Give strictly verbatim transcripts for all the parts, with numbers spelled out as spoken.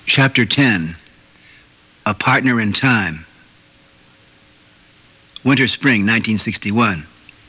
Chapter ten, A Partner in Time. Winter-spring, nineteen sixty-one.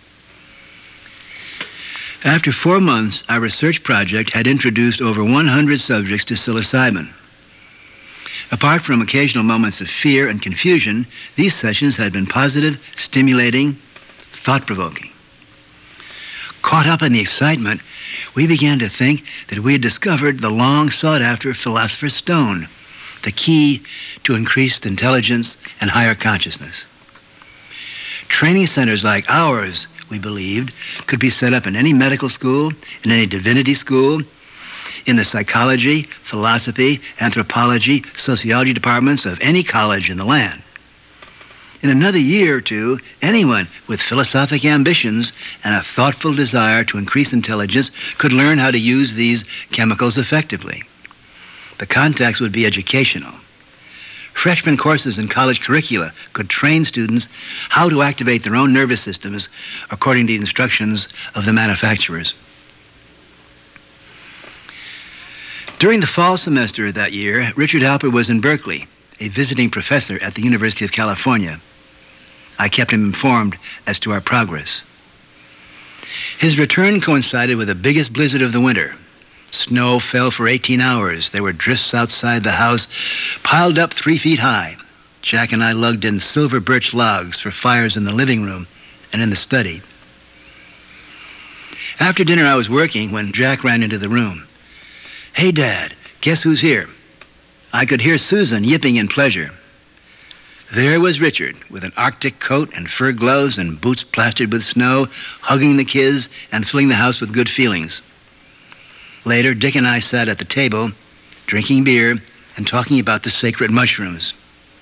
After four months, our research project had introduced over one hundred subjects to psilocybin. Apart from occasional moments of fear and confusion, these sessions had been positive, stimulating, thought-provoking. Caught up in the excitement, we began to think that we had discovered the long-sought-after philosopher's stone, the key to increased intelligence and higher consciousness. Training centers like ours, we believed, could be set up in any medical school, in any divinity school, in the psychology, philosophy, anthropology, sociology departments of any college in the land. In another year or two, anyone with philosophic ambitions and a thoughtful desire to increase intelligence could learn how to use these chemicals effectively. The context would be educational. Freshman courses in college curricula could train students how to activate their own nervous systems according to the instructions of the manufacturers. During the fall semester of that year, Richard Alpert was in Berkeley, a visiting professor at the University of California. I kept him informed as to our progress. His return coincided with the biggest blizzard of the winter. Snow fell for eighteen hours. There were drifts outside the house, piled up three feet high. Jack and I lugged in silver birch logs for fires in the living room and in the study. After dinner, I was working when Jack ran into the room. "Hey, Dad, guess who's here?" I could hear Susan yipping in pleasure. There was Richard, with an Arctic coat and fur gloves and boots plastered with snow, hugging the kids and filling the house with good feelings. Later, Dick and I sat at the table, drinking beer and talking about the sacred mushrooms.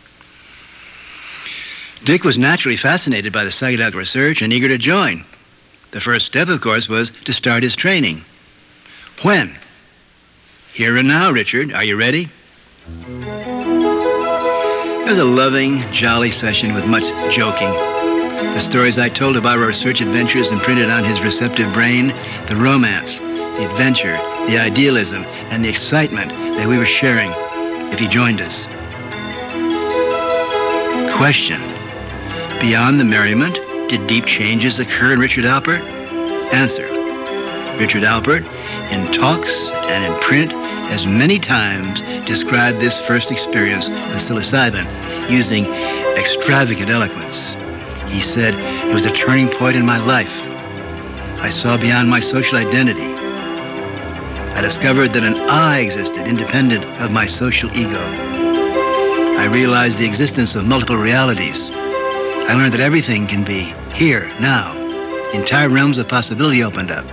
Dick was naturally fascinated by the psychedelic research and eager to join. The first step, of course, was to start his training. When? Here and now, Richard. Are you ready? It was a loving, jolly session with much joking. The stories I told about our research adventures imprinted on his receptive brain the romance, the adventure, the idealism, and the excitement that we were sharing if he joined us. Question: beyond the merriment, did deep changes occur in Richard Alpert? Answer: Richard Alpert, in talks and in print, has many times described this first experience with psilocybin using extravagant eloquence. He said, "It was a turning point in my life. I saw beyond my social identity. I discovered that an I existed independent of my social ego. I realized the existence of multiple realities. I learned that everything can be here, now. Entire realms of possibility opened up."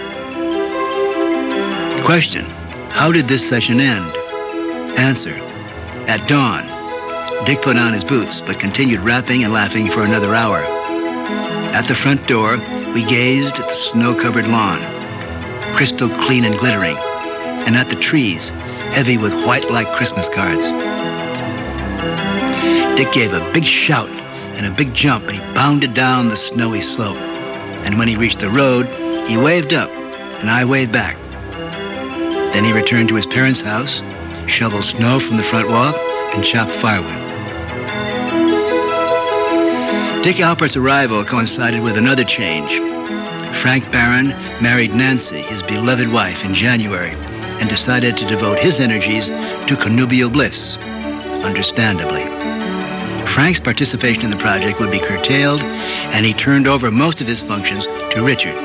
Question: how did this session end? Answer: at dawn. Dick put on his boots, but continued rapping and laughing for another hour. At the front door, we gazed at the snow-covered lawn, crystal clean and glittering, and at the trees, heavy with white like Christmas cards. Dick gave a big shout and a big jump, and he bounded down the snowy slope. And when he reached the road, he waved up, and I waved back. Then he returned to his parents' house, shoveled snow from the front walk, and chopped firewood. Dick Alpert's arrival coincided with another change. Frank Barron married Nancy, his beloved wife, in January, and decided to devote his energies to connubial bliss, understandably. Frank's participation in the project would be curtailed, and he turned over most of his functions to Richard.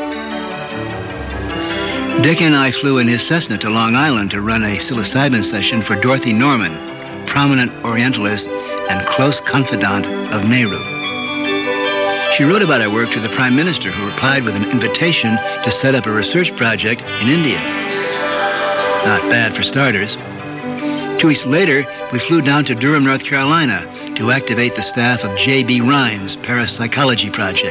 Dick and I flew in his Cessna to Long Island to run a psilocybin session for Dorothy Norman, prominent Orientalist and close confidant of Nehru. She wrote about our work to the Prime Minister, who replied with an invitation to set up a research project in India. Not bad for starters. Two weeks later, we flew down to Durham, North Carolina to activate the staff of J B Rhimes' Parapsychology Project.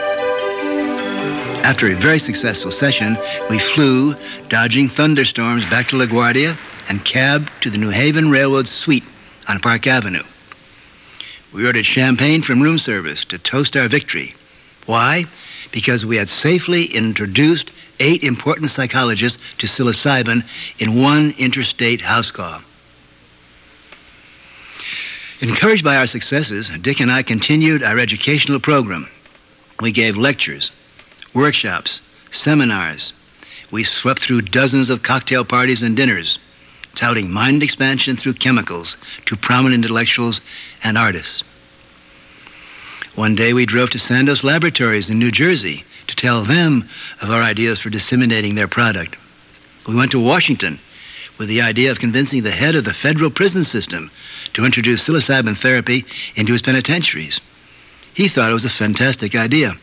After a very successful session, we flew, dodging thunderstorms, back to LaGuardia and cabbed to the New Haven Railroad suite on Park Avenue. We ordered champagne from room service to toast our victory. Why? Because we had safely introduced eight important psychologists to psilocybin in one interstate house call. Encouraged by our successes, Dick and I continued our educational program. We gave lectures, workshops, seminars. We swept through dozens of cocktail parties and dinners, touting mind expansion through chemicals to prominent intellectuals and artists. One day we drove to Sandoz Laboratories in New Jersey to tell them of our ideas for disseminating their product. We went to Washington with the idea of convincing the head of the federal prison system to introduce psilocybin therapy into his penitentiaries. He thought it was a fantastic idea.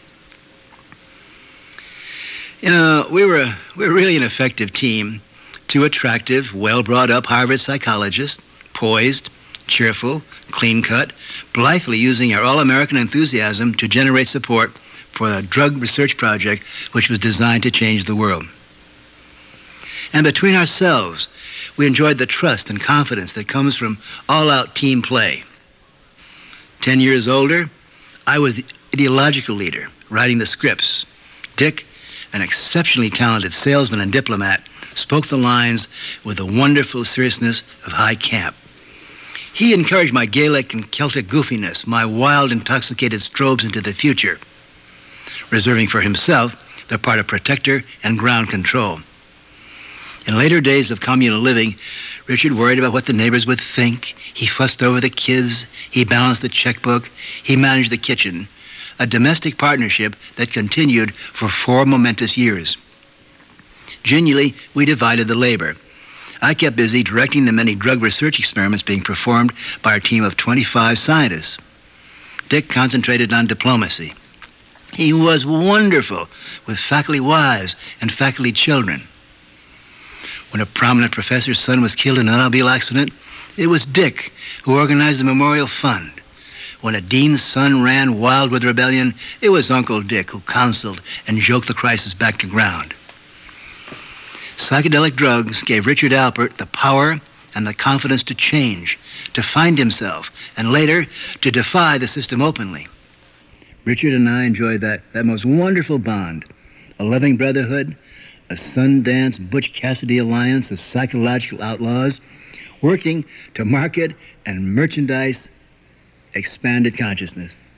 You know, we were, a, we were really an effective team. Two attractive, well-brought-up Harvard psychologists, poised, cheerful, clean-cut, blithely using our all-American enthusiasm to generate support for a drug research project which was designed to change the world. And between ourselves, we enjoyed the trust and confidence that comes from all-out team play. Ten years older, I was the ideological leader, writing the scripts. Dick, an exceptionally talented salesman and diplomat, spoke the lines with the wonderful seriousness of high camp. He encouraged my Gaelic and Celtic goofiness, my wild, intoxicated strobes into the future, reserving for himself the part of protector and ground control. In later days of communal living, Richard worried about what the neighbors would think. He fussed over the kids. He balanced the checkbook. He managed the kitchen, a domestic partnership that continued for four momentous years. Genially, we divided the labor. I kept busy directing the many drug research experiments being performed by our team of twenty-five scientists. Dick concentrated on diplomacy. He was wonderful with faculty wives and faculty children. When a prominent professor's son was killed in an automobile accident, it was Dick who organized the memorial fund. When a dean's son ran wild with rebellion, it was Uncle Dick who counseled and joked the crisis back to ground. Psychedelic drugs gave Richard Alpert the power and the confidence to change, to find himself, and later to defy the system openly. Richard and I enjoyed that, that most wonderful bond, a loving brotherhood, a Sundance Butch Cassidy alliance of psychological outlaws working to market and merchandise expanded consciousness.